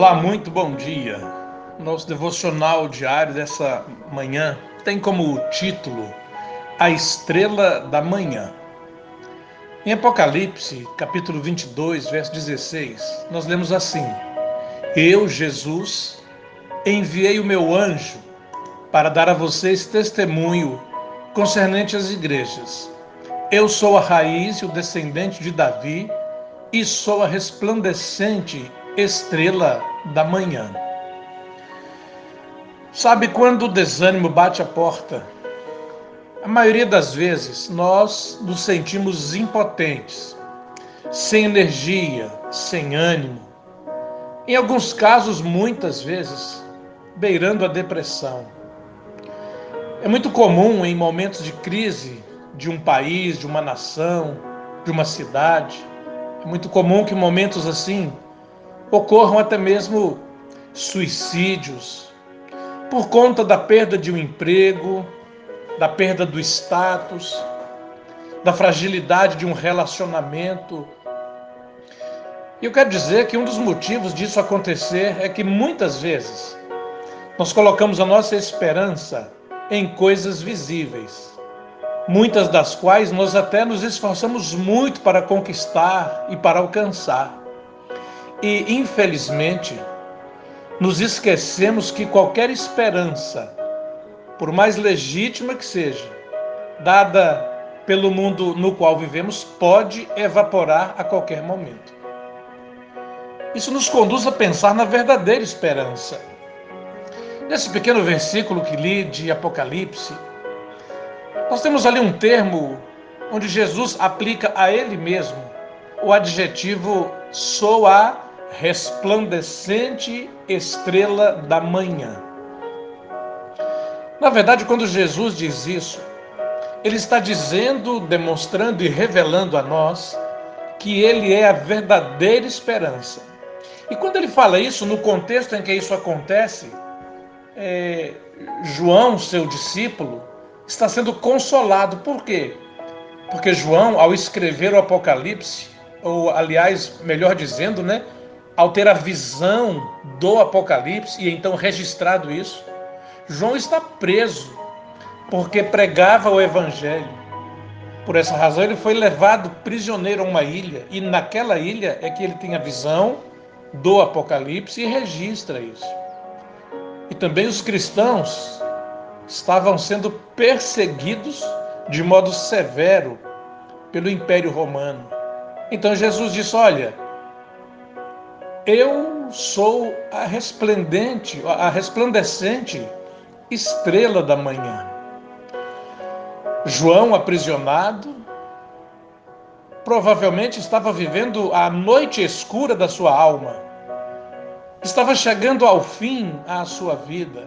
Olá, muito bom dia. Nosso devocional diário dessa manhã tem como título A Estrela da Manhã. Em Apocalipse, capítulo 22, verso 16, nós lemos assim: Eu, Jesus, enviei o meu anjo para dar a vocês testemunho concernente às igrejas. Eu sou a raiz e o descendente de Davi e sou a resplandecente estrela da manhã. Sabe quando o desânimo bate a porta? A maioria das vezes nós nos sentimos impotentes, sem energia, sem ânimo. Em alguns casos, muitas vezes, beirando a depressão. É muito comum em momentos de crise de um país, de uma nação, de uma cidade. É muito comum que momentos assim ocorram até mesmo suicídios, por conta da perda de um emprego, da perda do status, da fragilidade de um relacionamento. E eu quero dizer que um dos motivos disso acontecer é que muitas vezes nós colocamos a nossa esperança em coisas visíveis, muitas das quais nós até nos esforçamos muito para conquistar e para alcançar. E, infelizmente, nos esquecemos que qualquer esperança, por mais legítima que seja, dada pelo mundo no qual vivemos, pode evaporar a qualquer momento. Isso nos conduz a pensar na verdadeira esperança. Nesse pequeno versículo que li de Apocalipse, nós temos ali um termo onde Jesus aplica a ele mesmo o adjetivo sou a resplandecente estrela da manhã. Na verdade, quando Jesus diz isso, ele está dizendo, demonstrando e revelando a nós que ele é a verdadeira esperança. E quando ele fala isso, no contexto em que isso acontece, João, seu discípulo, está sendo consolado. Por quê? Porque João, ao escrever o Apocalipse, ou aliás, melhor dizendo, ao ter a visão do Apocalipse e então registrado isso, João está preso porque pregava o Evangelho. Por essa razão, ele foi levado prisioneiro a uma ilha, e naquela ilha é que ele tem a visão do Apocalipse e registra isso. E também os cristãos estavam sendo perseguidos de modo severo pelo Império Romano. Então Jesus disse: olha, eu sou a resplandecente estrela da manhã. João, aprisionado, provavelmente estava vivendo a noite escura da sua alma. Estava chegando ao fim a sua vida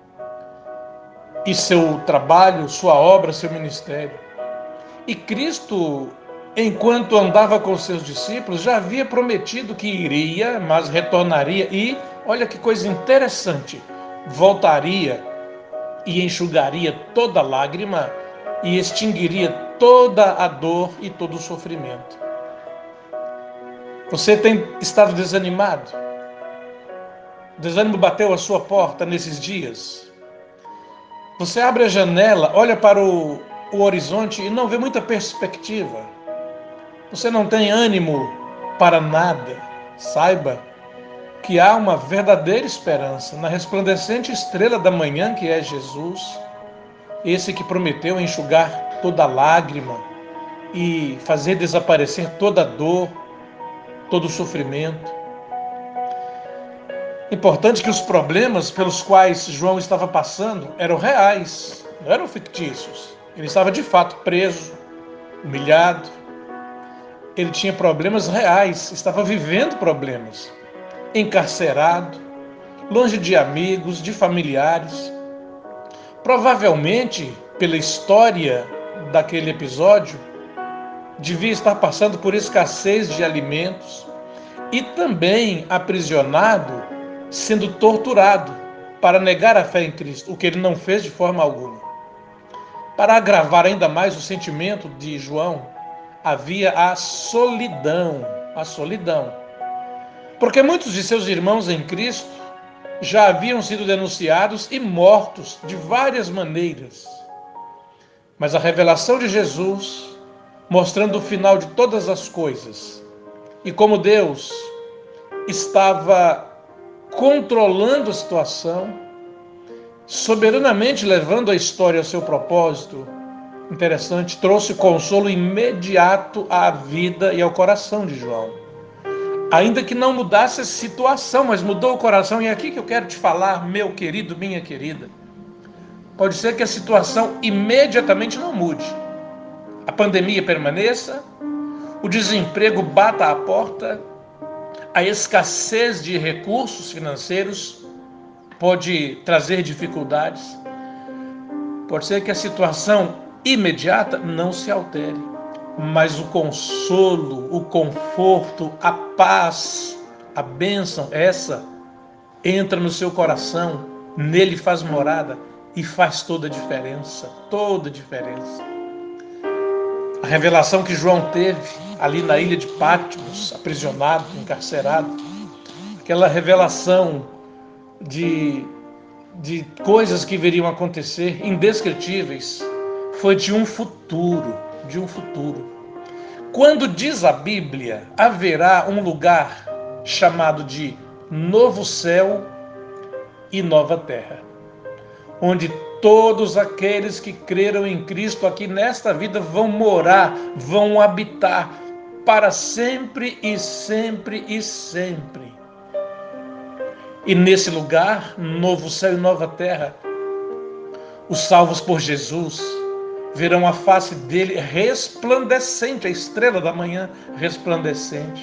e seu trabalho, sua obra, seu ministério. E Cristo, enquanto andava com seus discípulos, já havia prometido que iria, mas retornaria e, olha que coisa interessante, voltaria e enxugaria toda lágrima e extinguiria toda a dor e todo o sofrimento. Você tem estado desanimado? O desânimo bateu a sua porta nesses dias? Você abre a janela, olha para o horizonte e não vê muita perspectiva. Você não tem ânimo para nada. Saiba que há uma verdadeira esperança na resplandecente estrela da manhã, que é Jesus, esse que prometeu enxugar toda lágrima e fazer desaparecer toda dor, todo sofrimento. Importante que os problemas pelos quais João estava passando eram reais, não eram fictícios. Ele estava de fato preso, humilhado. Ele tinha problemas reais, estava vivendo problemas. Encarcerado, longe de amigos, de familiares. Provavelmente, pela história daquele episódio, devia estar passando por escassez de alimentos e também aprisionado, sendo torturado para negar a fé em Cristo, o que ele não fez de forma alguma. Para agravar ainda mais o sentimento de João, havia a solidão. A solidão. Porque muitos de seus irmãos em Cristo já haviam sido denunciados e mortos de várias maneiras. Mas a revelação de Jesus, mostrando o final de todas as coisas, e como Deus estava controlando a situação, soberanamente levando a história ao seu propósito, interessante, trouxe consolo imediato à vida e ao coração de João. Ainda que não mudasse a situação, mas mudou o coração. E é aqui que eu quero te falar, meu querido, minha querida. Pode ser que a situação imediatamente não mude. A pandemia permaneça, o desemprego bata à porta, a escassez de recursos financeiros pode trazer dificuldades. Pode ser que a situação imediata não se altere, mas o consolo, o conforto, a paz, a bênção, essa entra no seu coração, nele faz morada e faz toda a diferença, toda a diferença. A revelação que João teve ali na ilha de Patmos, aprisionado, encarcerado, aquela revelação de coisas que viriam a acontecer, indescritíveis, foi de um futuro. Quando diz a Bíblia, haverá um lugar chamado de novo céu e nova terra, onde todos aqueles que creram em Cristo aqui nesta vida vão morar, vão habitar para sempre e sempre e sempre. E nesse lugar, novo céu e nova terra, os salvos por Jesus verão a face dele resplandecente, a estrela da manhã resplandecente.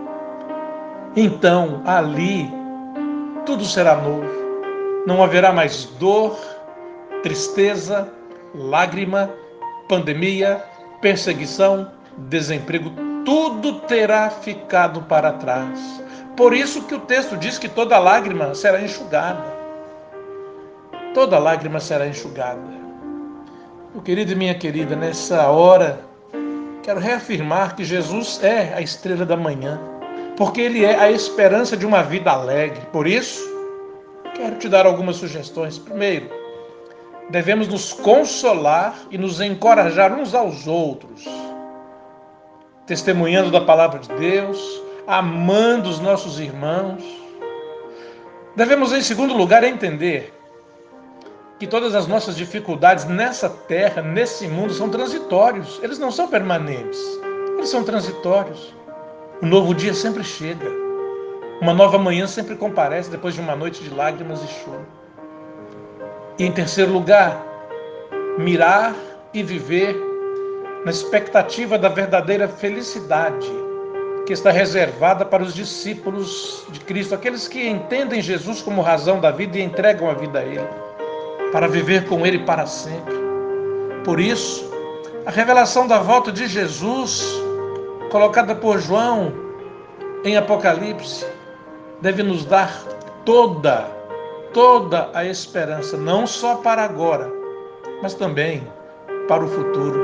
Então, ali, tudo será novo. Não haverá mais dor, tristeza, lágrima, pandemia, perseguição, desemprego. Tudo terá ficado para trás. Por isso que o texto diz que toda lágrima será enxugada. Toda lágrima será enxugada. Meu querido e minha querida, nessa hora, quero reafirmar que Jesus é a estrela da manhã, porque Ele é a esperança de uma vida alegre. Por isso, quero te dar algumas sugestões. Primeiro, devemos nos consolar e nos encorajar uns aos outros, testemunhando da palavra de Deus, amando os nossos irmãos. Devemos, em segundo lugar, entender que todas as nossas dificuldades nessa terra, nesse mundo, são transitórios. Eles não são permanentes. Eles são transitórios. Um novo dia sempre chega. Uma nova manhã sempre comparece depois de uma noite de lágrimas e choro. E em terceiro lugar, mirar e viver na expectativa da verdadeira felicidade que está reservada para os discípulos de Cristo, aqueles que entendem Jesus como razão da vida e entregam a vida a Ele, para viver com Ele para sempre. Por isso, a revelação da volta de Jesus, colocada por João em Apocalipse, deve nos dar toda a esperança, não só para agora, mas também para o futuro.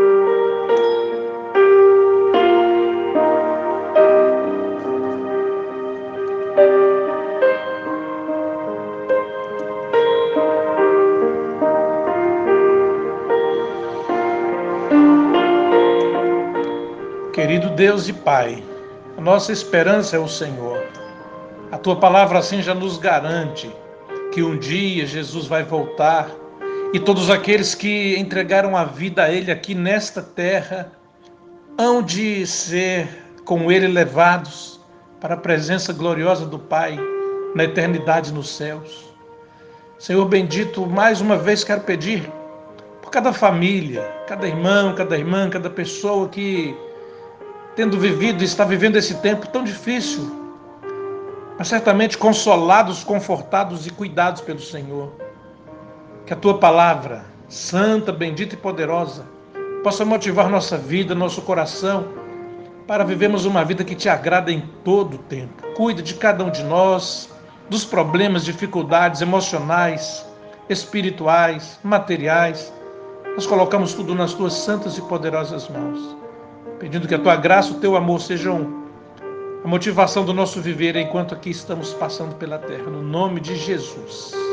Querido Deus e Pai, a nossa esperança é o Senhor. A Tua palavra assim já nos garante que um dia Jesus vai voltar e todos aqueles que entregaram a vida a Ele aqui nesta terra hão de ser com Ele levados para a presença gloriosa do Pai na eternidade nos céus. Senhor bendito, mais uma vez quero pedir por cada família, cada irmão, cada irmã, cada pessoa que tendo vivido e está vivendo esse tempo tão difícil, mas certamente consolados, confortados e cuidados pelo Senhor. Que a Tua palavra, santa, bendita e poderosa, possa motivar nossa vida, nosso coração, para vivermos uma vida que Te agrada em todo o tempo. Cuida de cada um de nós, dos problemas, dificuldades emocionais, espirituais, materiais. Nós colocamos tudo nas Tuas santas e poderosas mãos, pedindo que a Tua graça e o Teu amor sejam a motivação do nosso viver enquanto aqui estamos passando pela terra, no nome de Jesus.